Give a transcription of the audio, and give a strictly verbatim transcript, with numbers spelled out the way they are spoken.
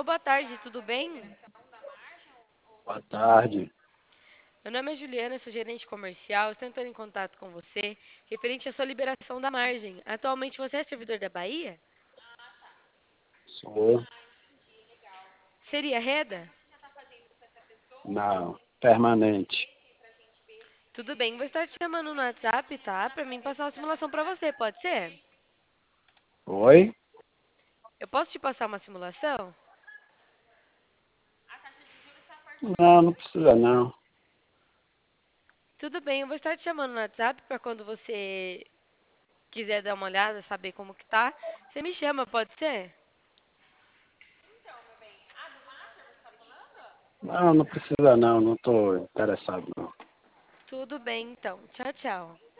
Alô, boa tarde, tudo bem? Boa tarde. Meu nome é Juliana, sou gerente comercial. Estou entrando em contato com você referente à sua liberação da margem. Atualmente você é servidor da Bahia? Sou. Seria Reda? Não. Permanente. Tudo bem, vou estar te chamando no WhatsApp, tá? Para mim passar uma simulação para você, pode ser? Oi? Eu posso te passar uma simulação? Não, não precisa não. Tudo bem, eu vou estar te chamando no WhatsApp para quando você quiser dar uma olhada, saber como que tá. Você me chama, pode ser? Não, não precisa não. Não estou interessado não. Tudo bem, então. Tchau, tchau.